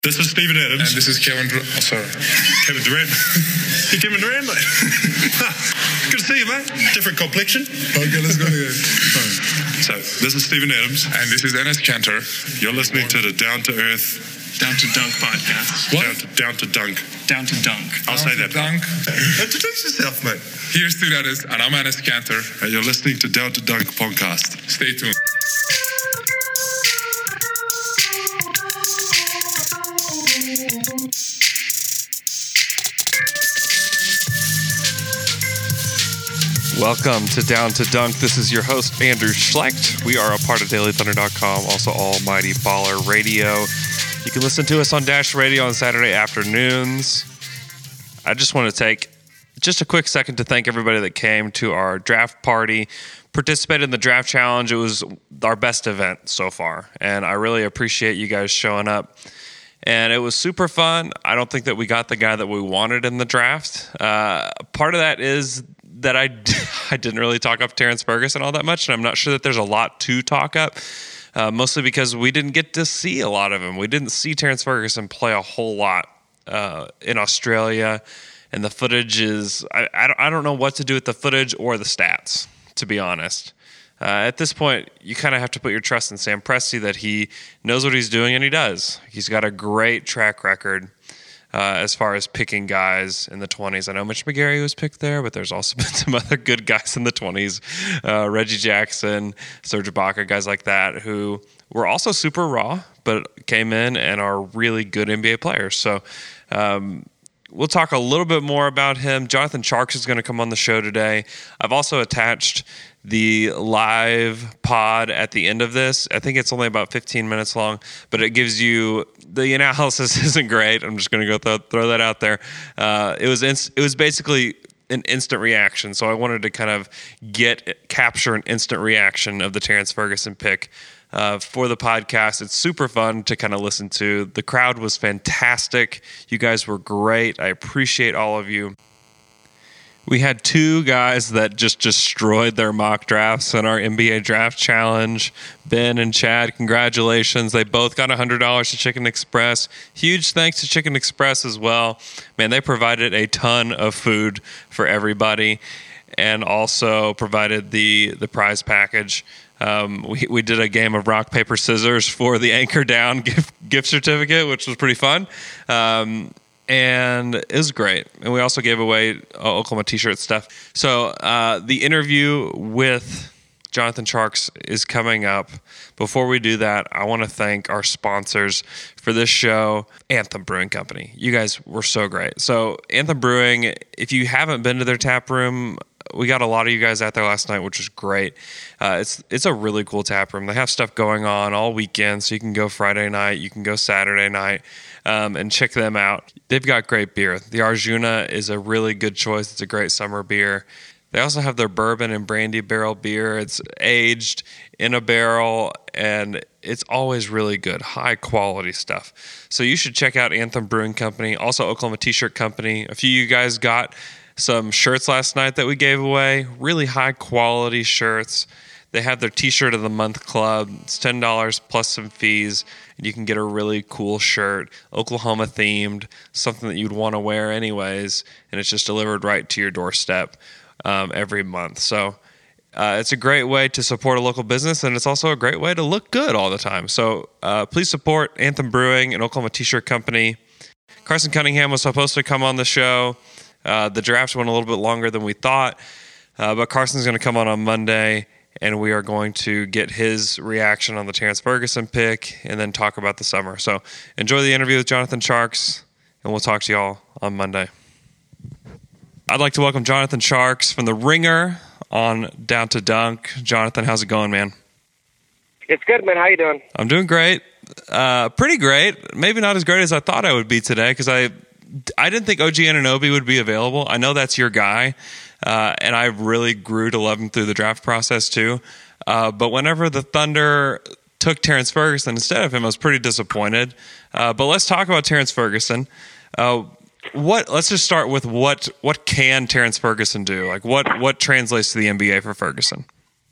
This is Steven Adams. And this is Kevin Durant. Oh, sorry. Kevin Durant. You're Kevin Durant, mate. Good to see you, mate. Different complexion. Okay, let's go again. So, this is Steven Adams. And this is Enes Kanter. You're listening to the Down to Earth... Down to Dunk podcast. What? Down to Dunk. Down to Dunk. I'll say that. Dunk. Introduce yourself, mate. Here's Steven Adams, and I'm Enes Kanter. And you're listening to Down to Dunk podcast. Stay tuned. Welcome to Down to Dunk. This is your host, Andrew Schlecht. We are a part of DailyThunder.com, also Almighty Baller Radio. You can listen to us on Dash Radio on Saturday afternoons. I just want to take just a quick second to thank everybody that came to our draft party, participated in the draft challenge. It was our best event so far, and I really appreciate you guys showing up. And it was super fun. I don't think that we got the guy that we wanted in the draft. Part of that is that I didn't really talk up Terrence Ferguson all that much, and I'm not sure that there's a lot to talk up, mostly because we didn't get to see a lot of him. We didn't see Terrence Ferguson play a whole lot in Australia, and the footage is I don't know what to do with the footage or the stats, to be honest. At this point, you kind of have to put your trust in Sam Presti that he knows what he's doing, and he does. He's got a great track record as far as picking guys in the 20s. I know Mitch McGarry was picked there, but there's also been some other good guys in the 20s. Reggie Jackson, Serge Ibaka, guys like that, who were also super raw, but came in and are really good NBA players. So we'll talk a little bit more about him. Jonathan Tjarks is going to come on the show today. I've also attached the live pod at the end of this. I think it's only about 15 minutes long, but it gives you the analysis isn't great. I'm just going to go throw that out there. It was basically an instant reaction, so I wanted to kind of capture an instant reaction of the Terrence Ferguson pick for the podcast. It's super fun to kind of listen to. The crowd was fantastic. You guys were great. I appreciate all of you. We had two guys that just destroyed their mock drafts in our NBA draft challenge. Ben and Chad, congratulations. They both got $100 to Chicken Express. Huge thanks to Chicken Express as well. Man, they provided a ton of food for everybody and also provided the prize package. We did a game of rock, paper, scissors for the Anchor Down gift certificate, which was pretty fun. And it was great. And we also gave away Oklahoma t-shirt stuff. So the interview with Jonathan Tjarks is coming up. Before we do that, I want to thank our sponsors for this show, Anthem Brewing Company. You guys were so great. So Anthem Brewing, if you haven't been to their tap room, we got a lot of you guys out there last night, which was great. It's a really cool tap room. They have stuff going on all weekend, so you can go Friday night, you can go Saturday night, and check them out. They've got great beer. The Arjuna is a really good choice. It's a great summer beer. They also have their bourbon and brandy barrel beer. It's aged in a barrel, and it's always really good, high-quality stuff. So you should check out Anthem Brewing Company, also Oklahoma T-Shirt Company. A few of you guys got some shirts last night that we gave away, really high-quality shirts. They have their T-Shirt of the Month Club. It's $10 plus some fees, and you can get a really cool shirt, Oklahoma-themed, something that you'd want to wear anyways, and it's just delivered right to your doorstep every month. So it's a great way to support a local business, and it's also a great way to look good all the time. So please support Anthem Brewing and Oklahoma T-Shirt Company. Carson Cunningham was supposed to come on the show. The draft went a little bit longer than we thought, but Carson's going to come on Monday, and we are going to get his reaction on the Terrence Ferguson pick and then talk about the summer. So enjoy the interview with Jonathan Tjarks, and we'll talk to y'all on Monday. I'd like to welcome Jonathan Tjarks from The Ringer on Down to Dunk. Jonathan, how's it going, man? It's good, man. How you doing? I'm doing great. Pretty great. Maybe not as great as I thought I would be today because I didn't think OG Anunoby would be available. I know that's your guy, and I really grew to love him through the draft process too. But whenever the Thunder took Terrence Ferguson instead of him, I was pretty disappointed. But let's talk about Terrence Ferguson. Let's just start with what can Terrence Ferguson do? Like what translates to the NBA for Ferguson?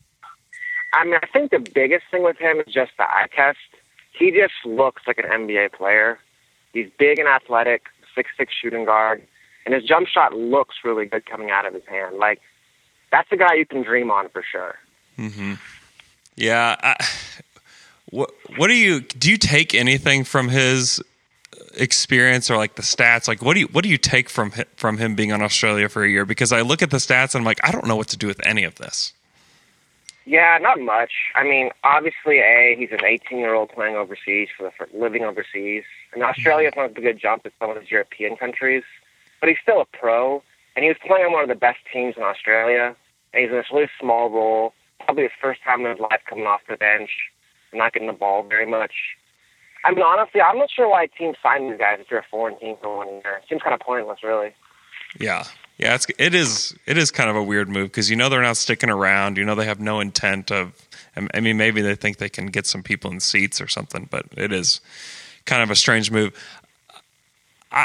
I mean, I think the biggest thing with him is just the eye test. He just looks like an NBA player. He's big and athletic, 6'6" shooting guard, and his jump shot looks really good coming out of his hand. Like, that's a guy you can dream on for sure. Mm-hmm. Yeah. What do you take anything from his experience or like the stats? Like, what do you take from him being on Australia for a year? Because I look at the stats and I'm like, I don't know what to do with any of this. Yeah, not much. I mean, obviously, he's an 18-year-old playing overseas living overseas. And Australia's not a good jump as some of those European countries, but he's still a pro, and he was playing on one of the best teams in Australia. And he's in this really small role, probably his first time in his life coming off the bench, not getting the ball very much. I mean, honestly, I'm not sure why teams sign these guys if you're a foreign team for 1 year. It seems kind of pointless, really. Yeah. Yeah, it is kind of a weird move because they're not sticking around. They have no intent of. I mean, maybe they think they can get some people in seats or something, but it is kind of a strange move. I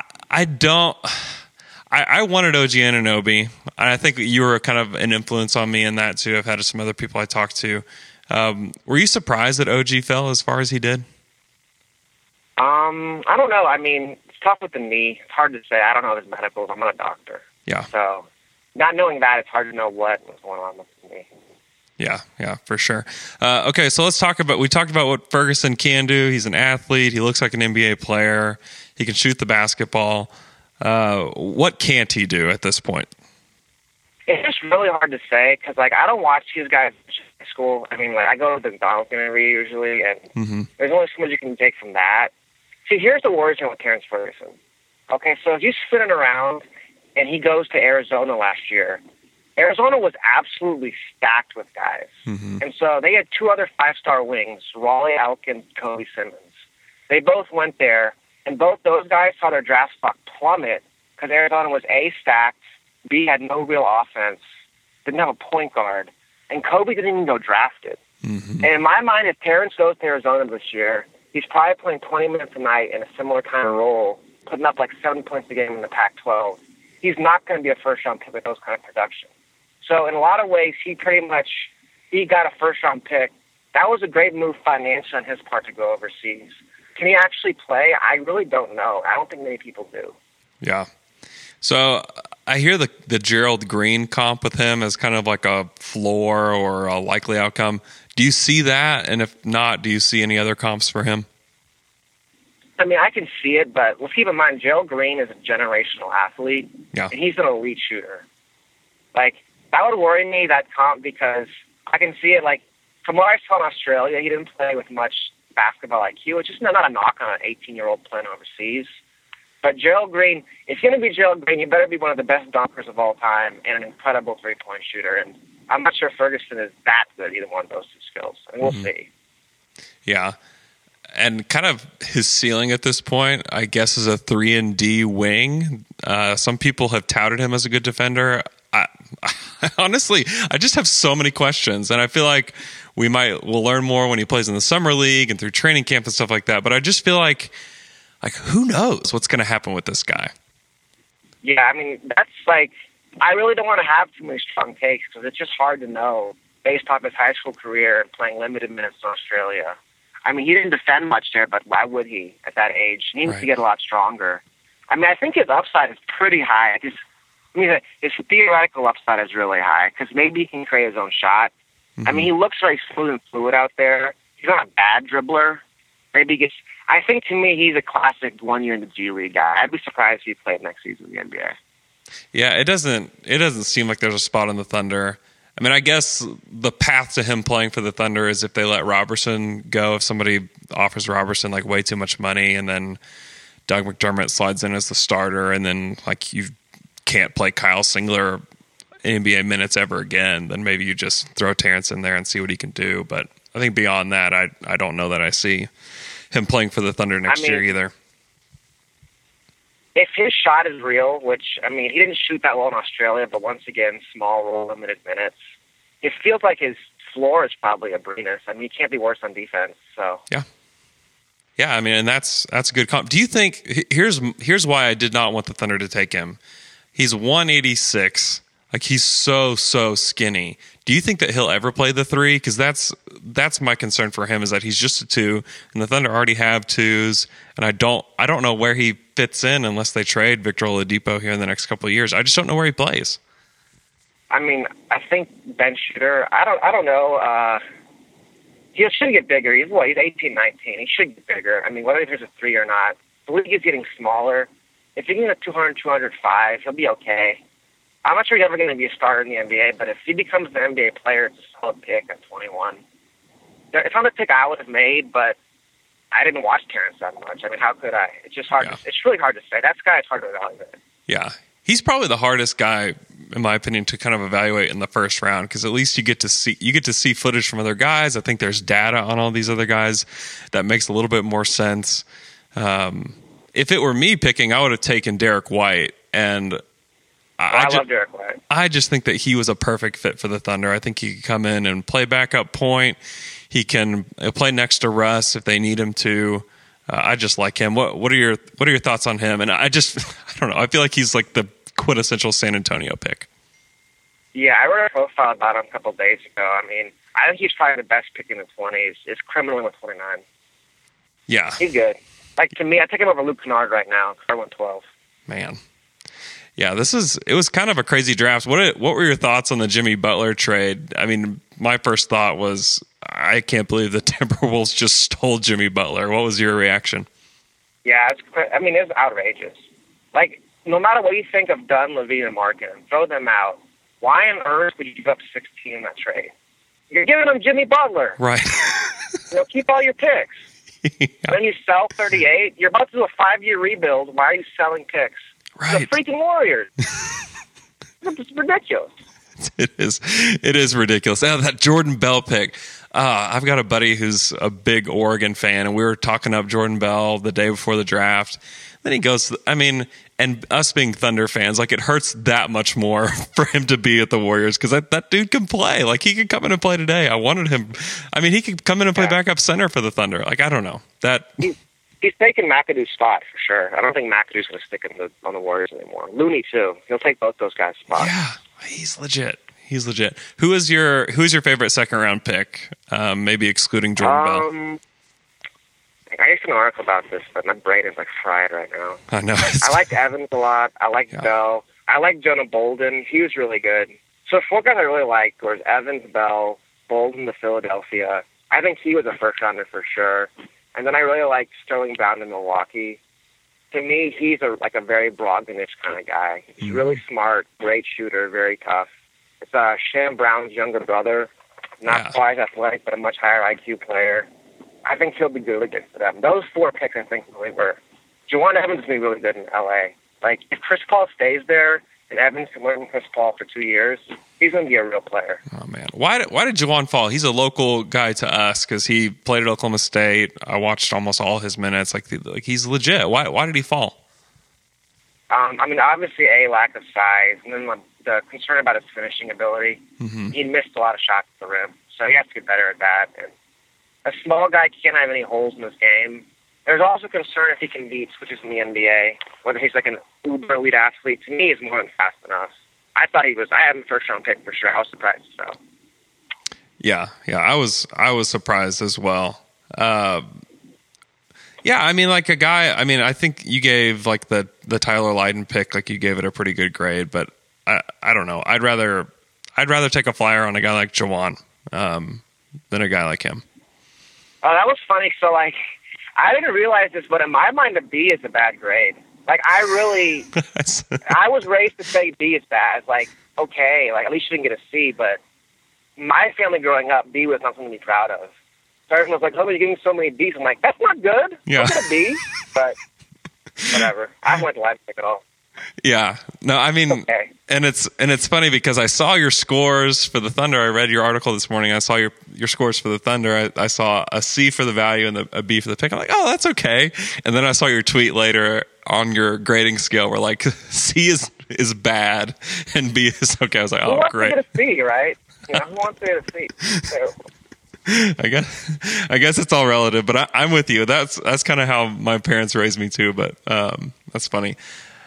wanted OG Anunoby, and I think you were kind of an influence on me in that too. I've had some other people I talked to. Were you surprised that OG fell as far as he did? I don't know. I mean, it's tough with the knee. It's hard to say. I don't know his medicals. I'm not a doctor. Yeah. So, not knowing that, it's hard to know what was going on with me. Yeah, for sure. Okay, so we talked about what Ferguson can do. He's an athlete. He looks like an NBA player. He can shoot the basketball. What can't he do at this point? It's just really hard to say because, I don't watch these guys in high school. I mean, I go to the McDonald's interview usually, and there's only so much you can take from that. See, here's the worst thing with Terrence Ferguson. Okay, so if you're sitting around and he goes to Arizona last year, Arizona was absolutely stacked with guys. Mm-hmm. And so they had two other five-star wings, Raleigh Elkin and Kobe Simmons. They both went there, and both those guys saw their draft stock plummet because Arizona was A, stacked, B, had no real offense, didn't have a point guard, and Kobe didn't even go drafted. Mm-hmm. And in my mind, if Terrence goes to Arizona this year, he's probably playing 20 minutes a night in a similar kind of role, putting up 7 points a game in the Pac-12. He's not going to be a first-round pick with those kind of production. So in a lot of ways, he got a first-round pick. That was a great move financially on his part to go overseas. Can he actually play? I really don't know. I don't think many people do. Yeah. So I hear the Gerald Green comp with him as kind of like a floor or a likely outcome. Do you see that? And if not, do you see any other comps for him? I mean, I can see it, but let's keep in mind, Gerald Green is a generational athlete, and he's an elite shooter. That would worry me, that comp, because I can see it, from what I saw in Australia, he didn't play with much basketball IQ, which is not a knock on an 18-year-old playing overseas. But Gerald Green, if you're going to be Gerald Green, you better be one of the best dunkers of all time and an incredible three-point shooter. And I'm not sure Ferguson is that good, either one of those two skills. And we'll see. Yeah. And kind of his ceiling at this point, I guess, is a 3-and-D wing. Some people have touted him as a good defender. Honestly, I just have so many questions, and I feel like we'll learn more when he plays in the summer league and through training camp and stuff like that. But I just feel like who knows what's going to happen with this guy? Yeah, I mean, that's I really don't want to have too many strong takes because it's just hard to know based off his high school career and playing limited minutes in Australia. I mean, he didn't defend much there, but why would he at that age? He needs to get a lot stronger. I mean, I think his upside is pretty high. His theoretical upside is really high because maybe he can create his own shot. Mm-hmm. I mean, he looks very smooth and fluid out there. He's not a bad dribbler. I think to me, he's a classic 1 year in the G League guy. I'd be surprised if he played next season in the NBA. Yeah, it doesn't seem like there's a spot on the Thunder. I mean, I guess the path to him playing for the Thunder is if they let Robertson go, if somebody offers Robertson way too much money, and then Doug McDermott slides in as the starter, and then you can't play Kyle Singler NBA minutes ever again, then maybe you just throw Terrence in there and see what he can do. But I think beyond that, I don't know that I see him playing for the Thunder next year either. If his shot is real, which, I mean, he didn't shoot that well in Australia, but once again, small role, limited minutes, it feels like his floor is probably a Abrines. I mean, he can't be worse on defense. So Yeah, I mean, and that's a good comp. Do you think, here's why I did not want the Thunder to take him. He's 186. Like he's so skinny. Do you think that he'll ever play the 3? Because that's my concern for him, is that he's just a 2, and the Thunder already have 2s, and I don't know where he fits in unless they trade Victor Oladipo here in the next couple of years. I just don't know where he plays. I mean, I think Ben Shooter. I don't know. He should get bigger. He's 18, 19. He should get bigger. I mean, whether there's a 3 or not, the league is getting smaller. If he can get 200, 205, he'll be okay. I'm not sure he's ever going to be a starter in the NBA, but if he becomes an NBA player, it's a solid pick at 21. It's not the pick I would have made, but I didn't watch Terrence that much. I mean, how could I? It's just hard. It's really hard to say. That guy is hard to evaluate. Yeah. He's probably the hardest guy, in my opinion, to kind of evaluate in the first round, because at least you get to see footage from other guys. I think there's data on all these other guys that makes a little bit more sense. If it were me picking, I would have taken Derek White, and I love Derek White. I just think that he was a perfect fit for the Thunder. I think he could come in and play backup point. He can play next to Russ if they need him to. I just like him. What are your thoughts on him? And I don't know. I feel like he's like the quintessential San Antonio pick. Yeah, I wrote a profile about him a couple of days ago. I mean, I think he's probably the best pick in the 20s. It's criminally with 29. Yeah. He's good. Like, to me, I take him over Luke Kennard right now. I went 12. Man. Yeah, it was kind of a crazy draft. What were your thoughts on the Jimmy Butler trade? I mean, my first thought was, I can't believe the Timberwolves just stole Jimmy Butler. What was your reaction? Yeah, it's outrageous. Like, no matter what you think of Dunn, Levine, and Markin, throw them out. Why on earth would you give up 16 in that trade? You're giving them Jimmy Butler. Right. Keep all your picks. Yeah. Then you sell 38. You're about to do a 5-year rebuild. Why are you selling picks? Right. The freaking Warriors. It's ridiculous. It is ridiculous. Now, that Jordan Bell pick. I've got a buddy who's a big Oregon fan, and we were talking up Jordan Bell the day before the draft. Then he goes, and us being Thunder fans, like, it hurts that much more for him to be at the Warriors, because that dude can play. Like, he could come in and play today. I wanted him. I mean, he could come in and play backup center for the Thunder. Like, I don't know. He's taking McAdoo's spot for sure. I don't think McAdoo's going to stick on the Warriors anymore. Looney too. He'll take both those guys' spots. Yeah, he's legit. Who's your favorite second round pick? Maybe excluding Jordan Bell. I used an article about this, but my brain is like fried right now. I know. I liked Evans a lot. I liked Bell. I liked Jonah Bolden. He was really good. So 4 guys I really liked was Evans, Bell, Bolden to Philadelphia. I think he was a first rounder for sure. And then I really liked Sterling Brown in Milwaukee. To me, he's a very Brogdon-ish kind of guy. He's really smart, great shooter, very tough. It's Shem Brown's younger brother. Not quite athletic, but a much higher IQ player. I think he'll be good against them. Those 4 picks, I think, really were. Juwan Evans is going to be really good in L.A. Like, if Chris Paul stays there and Evans can learn from Chris Paul for 2 years, he's going to be a real player. Oh, man. Why did Juwan fall? He's a local guy to us because he played at Oklahoma State. I watched almost all his minutes. Like he's legit. Why did he fall? Obviously, lack of size, and then the concern about his finishing ability. Mm-hmm. He missed a lot of shots at the rim, so he has to get better at that. And a small guy can't have any holes in his game. There's also concern if he can beat switches in the NBA, whether he's like an uber elite athlete. To me, he's more than fast enough. I thought he was. I had him first round pick for sure. I was surprised. So. Yeah, I was surprised as well. Like a guy. I mean, I think you gave like the Tyler Lydon pick, like you gave it a pretty good grade, but I don't know. I'd rather take a flyer on a guy like Juwan than a guy like him. Oh, that was funny. So, like, I didn't realize this, but in my mind, a B is a bad grade. Like, I was raised to say B is bad. Like, okay, like, at least you didn't get a C, but my family growing up, B was not something to be proud of. So everyone was like, oh, you're getting so many Bs. I'm like, that's not good. Yeah. Don't get a B, but whatever. I went to Leipzig at all. Yeah. No, I mean, okay. and it's funny because I saw your scores for the Thunder. I read your article this morning. I saw your scores for the Thunder. I saw a C for the value and a B for the pick. I'm like, oh, that's okay. And then I saw your tweet later on your grading scale where like C is bad and B is okay. I was like, oh, great. Who wants to get a C, right? Who wants to get a C? So. I guess it's all relative, but I'm with you. That's kind of how my parents raised me too. But that's funny.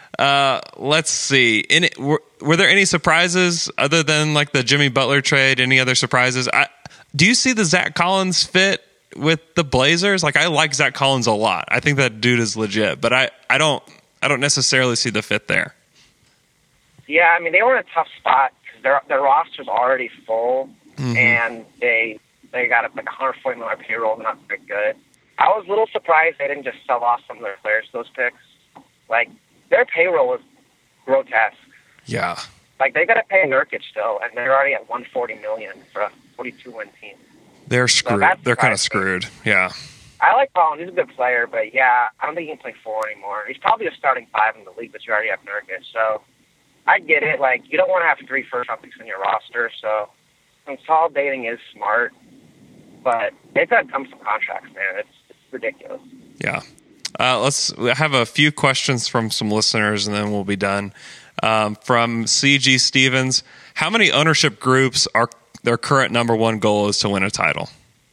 Let's see. Were there any surprises other than like the Jimmy Butler trade? Any other surprises? Do you see the Zach Collins fit with the Blazers? Like, I like Zach Collins a lot. I think that dude is legit, but I don't necessarily see the fit there. Yeah, I mean, they were in a tough spot because their roster's already full, and they got like $140 million payroll. They're not very good. I was a little surprised they didn't just sell off some of their players, those picks. Like, their payroll is grotesque. Yeah. Like, they got to pay Nurkic still, and they're already at $140 million for a 42-win team. They're screwed. So they're kind of screwed. Yeah. I like Collins. He's a good player, but yeah, I don't think he can play 4 anymore. He's probably a starting 5 in the league, but you already have Nurkic. So I get it. Like, you don't want to have 3 first-round picks in your roster, so consolidating is smart, but they've got to dump some contracts, man. It's ridiculous. Yeah. Let's have a few questions from some listeners, and then we'll be done. From CG Stevens, how many ownership groups are their current number one goal is to win a title?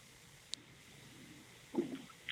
It's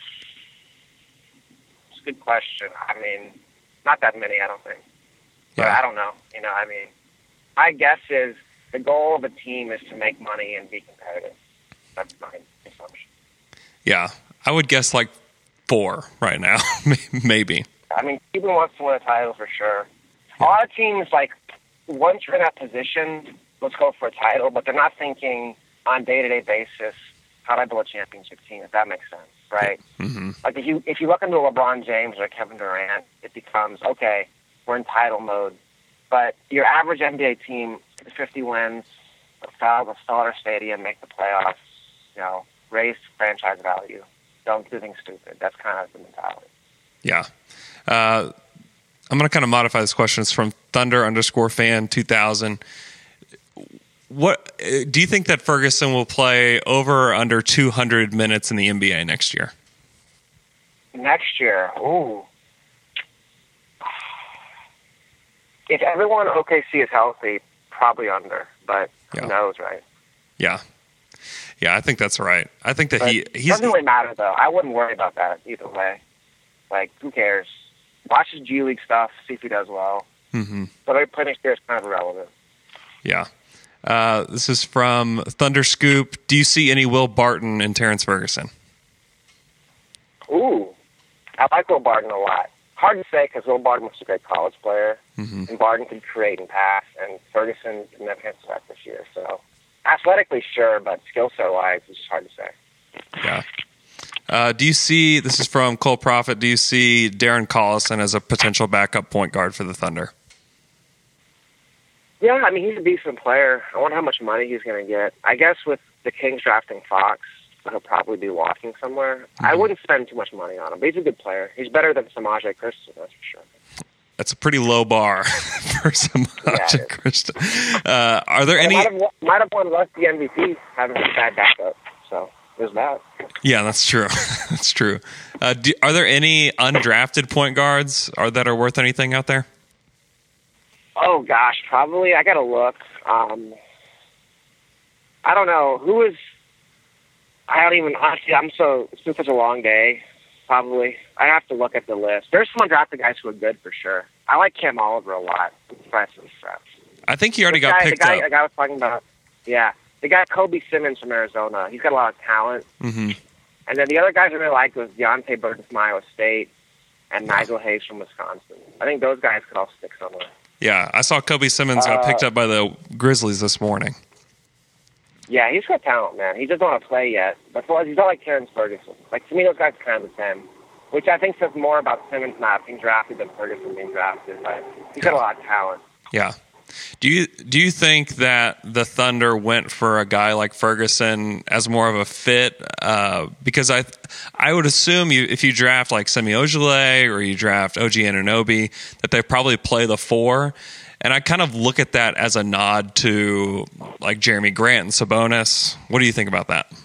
a good question. I mean, not that many, I don't think. But Yeah. I don't know. You know, I mean, my guess is the goal of a team is to make money and be competitive. That's my assumption. Yeah. I would guess like 4 right now, maybe. I mean, Cleveland wants to win a title for sure. A lot of teams, like, once you're in that position, let's go for a title, but they're not thinking on a day-to-day basis, how do I build a championship team, if that makes sense, right? Mm-hmm. Like, if you look into LeBron James or Kevin Durant, it becomes, okay, we're in title mode. But your average NBA team, 50 wins, sell our stadium, make the playoffs, you know, raise franchise value. Don't do things stupid. That's kind of the mentality. Yeah. I'm going to kind of modify this question. It's from Thunder_fan2000. What do you think that Ferguson will play over or under 200 minutes in the NBA next year? Next year, ooh. If everyone in OKC is healthy, probably under, but who knows, right? Yeah. Yeah, I think that's right. I think that but he's doesn't really matter, though. I wouldn't worry about that either way. Like, who cares? Watch his G League stuff, see if he does well. Mm-hmm. But every play next year is kind of irrelevant. Yeah. This is from Thunder Scoop. Do you see any Will Barton in Terrence Ferguson? Ooh. I like Will Barton a lot. Hard to say because Will Barton was a great college player, and Barton could create and pass, and Ferguson didn't have hands back this year. So, athletically, sure, but skill set-wise, it's just hard to say. Yeah. Do you see, this is from Cole Prophet, do you see Darren Collison as a potential backup point guard for the Thunder? Yeah, I mean, he's a decent player. I wonder how much money he's going to get. I guess with the Kings drafting Fox, he'll probably be walking somewhere. I wouldn't spend too much money on him, but he's a good player. He's better than Samaje Christon, that's for sure. That's a pretty low bar for Samaje Christon. Are there any... Might have won less the MVP having a bad backup, so there's that. Yeah, that's true. That's true. Are there any undrafted point guards that are worth anything out there? Oh, gosh, probably. I got to look. I don't know. Who is... I don't even... Honestly, it's been such a long day, probably. I have to look at the list. There's some undrafted guys who are good, for sure. I like Cam Oliver a lot. I think he already got picked up. The guy I was talking about, yeah. The guy, Kobe Simmons from Arizona. He's got a lot of talent. Mm-hmm. And then the other guys I really liked was Deontay Burton from Iowa State and Nigel Hayes from Wisconsin. I think those guys could all stick somewhere. Yeah, I saw Kobe Simmons got picked up by the Grizzlies this morning. Yeah, he's got talent, man. He doesn't want to play yet. But he's not like Terrence Ferguson. Like, to me, those guys are kind of the same, which I think says more about Simmons not being drafted than Ferguson being drafted. But he's got a lot of talent. Yeah. Do you think that the Thunder went for a guy like Ferguson as more of a fit? Because I would assume if you draft like Semi Ojeleye or you draft OG Anunoby, that they probably play the 4. And I kind of look at that as a nod to like Jeremy Grant and Sabonis. What do you think about that?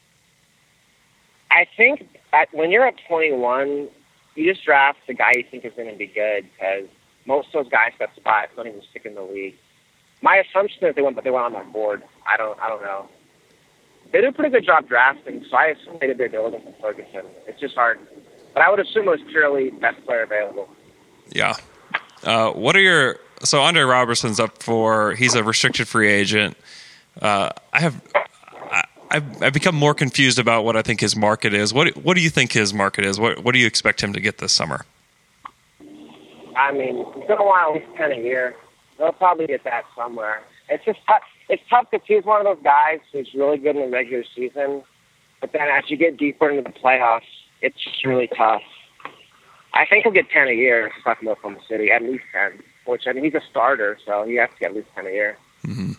I think when you're at 21, you just draft the guy you think is going to be good because most of those guys that spots don't even stick in the league. My assumption is they went on that board. I don't know. They did a pretty good job drafting, so I assume they did their diligence with Ferguson. It's just hard. But I would assume it was purely best player available. Yeah. What are your so Andre Robertson's up for? He's a restricted free agent. I've become more confused about what I think his market is. What do you think his market is? What do you expect him to get this summer? I mean, he's going to want at least 10 a year. They'll probably get that somewhere. It's just tough. It's tough because he's one of those guys who's really good in the regular season, but then as you get deeper into the playoffs, it's just really tough. I think he'll get 10 a year from Oklahoma City, at least 10. Which, I mean, he's a starter, so he has to get at least 10 a year. Mm-hmm.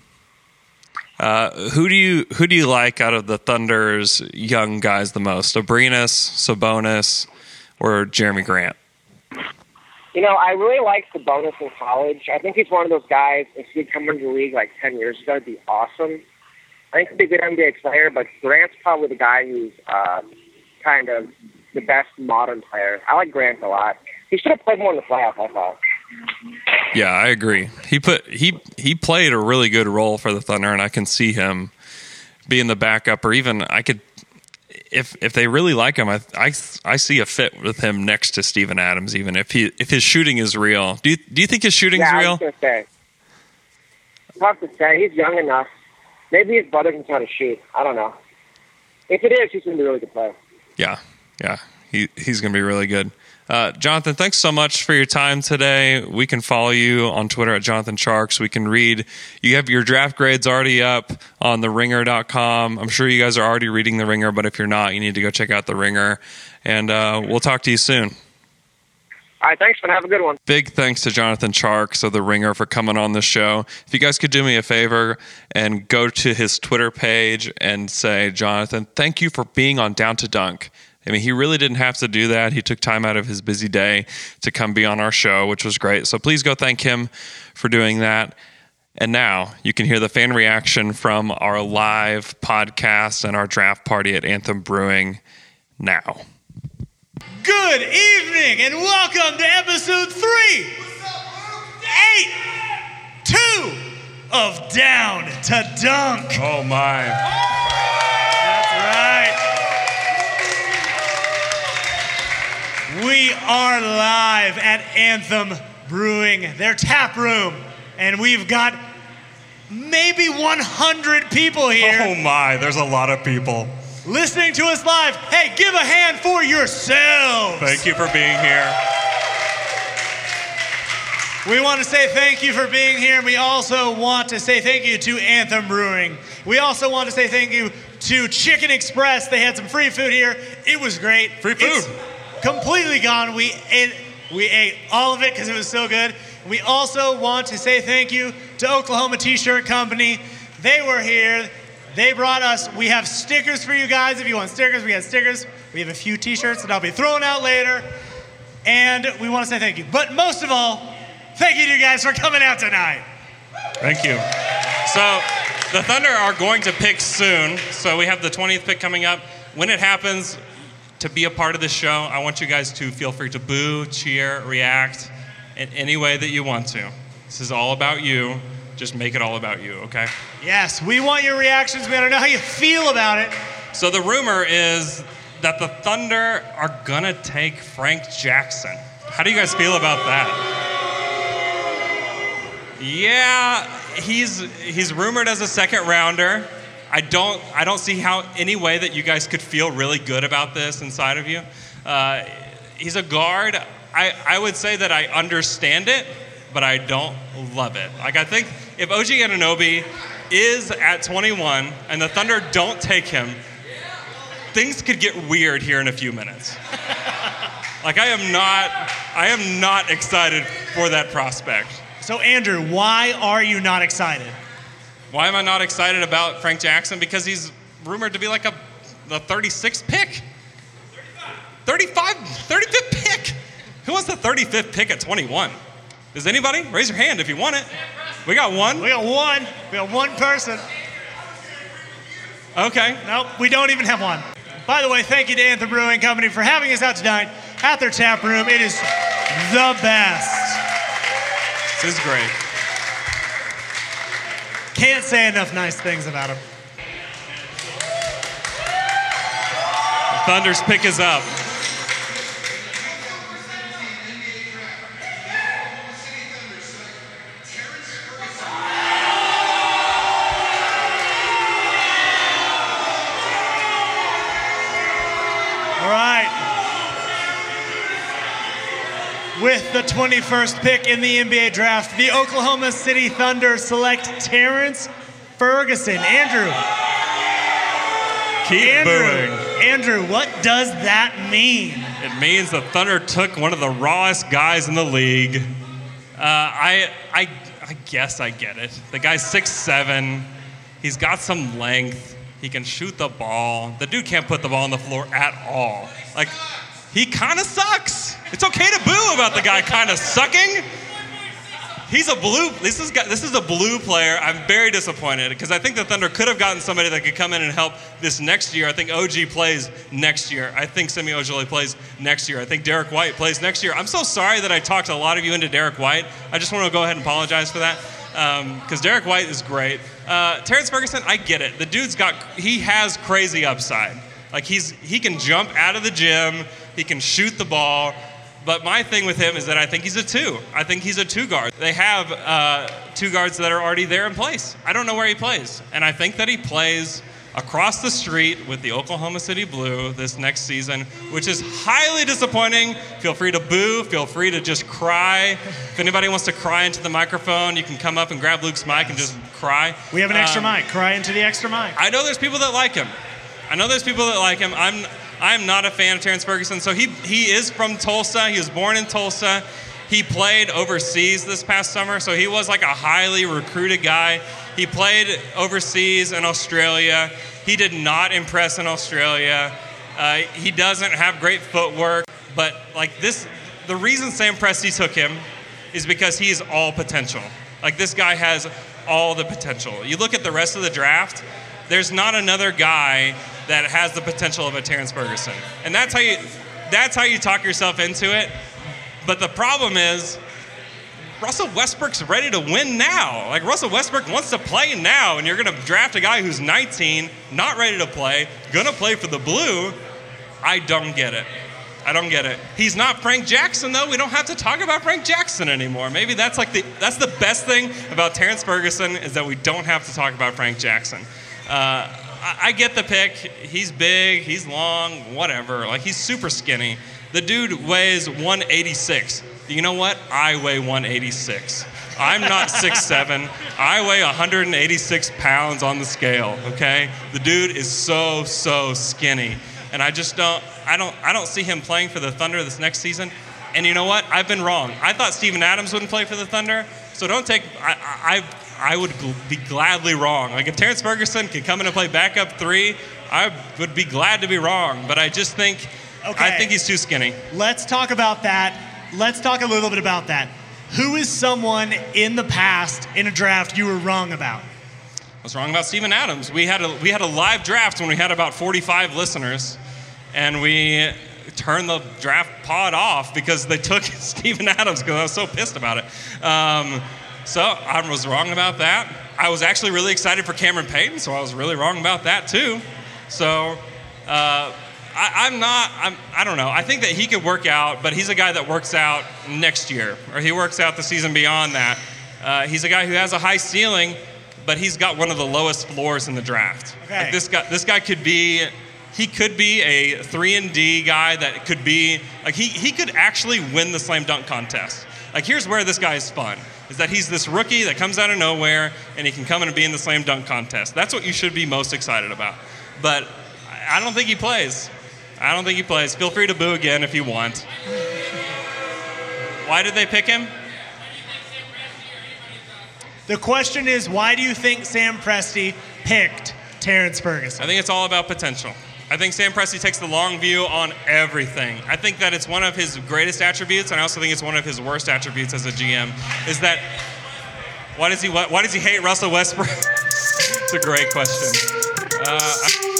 Who do you like out of the Thunder's young guys the most? Abrinas, Sabonis, or Jeremy Grant? You know, I really liked Sabonis in college. I think he's one of those guys, if he'd come into the league like 10 years ago, it'd be awesome. I think he'd be a good NBA player, but Grant's probably the guy who's kind of the best modern player. I like Grant a lot. He should have played more in the playoffs, I thought. Yeah, I agree. He played a really good role for the Thunder, and I can see him being the backup, or even I could, if they really like him, I see a fit with him next to Steven Adams, even if his shooting is real. Do you think his shooting is real? I was gonna say. It's tough to say. He's young enough. Maybe his brother can try to shoot. I don't know. If it is, he's gonna be a really good player. Yeah, he's gonna be really good. Jonathan, thanks so much for your time today. We can follow you on Twitter at Jonathan Sharks. We can read. You have your draft grades already up on theringer.com. I'm sure you guys are already reading The Ringer, but if you're not, you need to go check out The Ringer. And we'll talk to you soon. All right, thanks, man. Have a good one. Big thanks to Jonathan Sharks of The Ringer for coming on the show. If you guys could do me a favor and go to his Twitter page and say, Jonathan, thank you for being on Down to Dunk. I mean, he really didn't have to do that. He took time out of his busy day to come be on our show, which was great. So please go thank him for doing that. And now you can hear the fan reaction from our live podcast and our draft party at Anthem Brewing now. Good evening and welcome to episode 382 of Down to Dunk. Oh, my. That's right. We are live at Anthem Brewing, their tap room, and we've got maybe 100 people here. Oh my, there's a lot of people. Listening to us live. Hey, give a hand for yourselves. Thank you for being here. We want to say thank you for being here, and we also want to say thank you to Anthem Brewing. We also want to say thank you to Chicken Express. They had some free food here. It was great. Free food. It's completely gone. We ate all of it because it was so good. We also want to say thank you to Oklahoma T-Shirt Company. They were here. They brought us, we have stickers for you guys. If you want stickers, we have stickers. We have a few T-shirts that I'll be throwing out later. And we want to say thank you. But most of all, thank you to you guys for coming out tonight. Thank you. So the Thunder are going to pick soon. So we have the 20th pick coming up. When it happens, to be a part of this show, I want you guys to feel free to boo, cheer, react in any way that you want to. This is all about you. Just make it all about you, okay? Yes, we want your reactions. We want to know how you feel about it. So the rumor is that the Thunder are gonna take Frank Jackson. How do you guys feel about that? Yeah, he's rumored as a second rounder. I don't see how any way that you guys could feel really good about this inside of you. He's a guard. I would say that I understand it, but I don't love it. Like, I think if OG Anunoby is at 21 and the Thunder don't take him, things could get weird here in a few minutes. Like, I am not excited for that prospect. So Andrew, why are you not excited? Why am I not excited about Frank Jackson? Because he's rumored to be like the 36th pick. 35th pick. Who wants the 35th pick at 21? Does anybody? Raise your hand if you want it. We got one. We got one person. Okay. Nope, we don't even have one. By the way, thank you to Anthem Brewing Company for having us out tonight at their tap room. It is the best. This is great. Can't say enough nice things about him. The Thunder's pick is up. With the 21st pick in the NBA draft, the Oklahoma City Thunder select Terrence Ferguson. Andrew, what does that mean? It means the Thunder took one of the rawest guys in the league. I guess I get it. The guy's 6'7". He's got some length. He can shoot the ball. The dude can't put the ball on the floor at all. Like, he kind of sucks. It's okay to boo about the guy kind of sucking. He's a blue. This is a blue player. I'm very disappointed because I think the Thunder could have gotten somebody that could come in and help this next year. I think OG plays next year. I think Semi Ojeleye plays next year. I think Derek White plays next year. I'm so sorry that I talked a lot of you into Derek White. I just want to go ahead and apologize for that because Derek White is great. Terrence Ferguson, I get it. The dude's he has crazy upside. Like he can jump out of the gym. He can shoot the ball. But my thing with him is that I think he's a 2. I think he's a 2 guard. They have 2 guards that are already there in place. I don't know where he plays. And I think that he plays across the street with the Oklahoma City Blue this next season, which is highly disappointing. Feel free to boo. Feel free to just cry. If anybody wants to cry into the microphone, you can come up and grab Luke's mic and just cry. We have an extra mic. Cry into the extra mic. I know there's people that like him. I'm not a fan of Terrence Ferguson. So he is from Tulsa. He was born in Tulsa. He played overseas this past summer, so he was like a highly recruited guy. He played overseas in Australia. He did not impress in Australia. He doesn't have great footwork, but the reason Sam Presti took him is because he's all potential. Like, this guy has all the potential. You look at the rest of the draft, there's not another guy that has the potential of a Terrence Ferguson. And that's how you talk yourself into it. But the problem is, Russell Westbrook's ready to win now. Like, Russell Westbrook wants to play now, and you're going to draft a guy who's 19, not ready to play, going to play for the Blue. I don't get it. He's not Frank Jackson, though. We don't have to talk about Frank Jackson anymore. Maybe that's the best thing about Terrence Ferguson is that we don't have to talk about Frank Jackson. I get the pick. He's big, he's long, whatever. Like, he's super skinny. The dude weighs 186. You know what? I weigh 186. I'm not 6'7". I weigh 186 pounds on the scale, okay? The dude is so skinny. And I just don't see him playing for the Thunder this next season. And you know what? I've been wrong. I thought Steven Adams wouldn't play for the Thunder. So don't take, I would be gladly wrong. Like, if Terrence Ferguson can come in and play backup 3, I would be glad to be wrong. But I just think, I think he's too skinny. Let's talk about that. Let's talk a little bit about that. Who is someone in the past in a draft you were wrong about? I was wrong about Steven Adams. We had a live draft when we had about 45 listeners, and we turned the draft pod off because they took Steven Adams because I was so pissed about it. So I was wrong about that. I was actually really excited for Cameron Payton, so I was really wrong about that too. So I don't know. I think that he could work out, but he's a guy that works out next year, or he works out the season beyond that. He's a guy who has a high ceiling, but he's got one of the lowest floors in the draft. Okay. Like, this guy could be, he could be a 3-and-D guy that could be, like, he could actually win the slam dunk contest. Like, here's where this guy is fun, is that he's this rookie that comes out of nowhere, and he can come in and be in the slam dunk contest. That's what you should be most excited about. But I don't think he plays. Feel free to boo again if you want. Why did they pick him? The question is, why do you think Sam Presti picked Terrence Ferguson? I think it's all about potential. I think Sam Presti takes the long view on everything. I think that it's one of his greatest attributes, and I also think it's one of his worst attributes as a GM, is that why does he hate Russell Westbrook? It's a great question.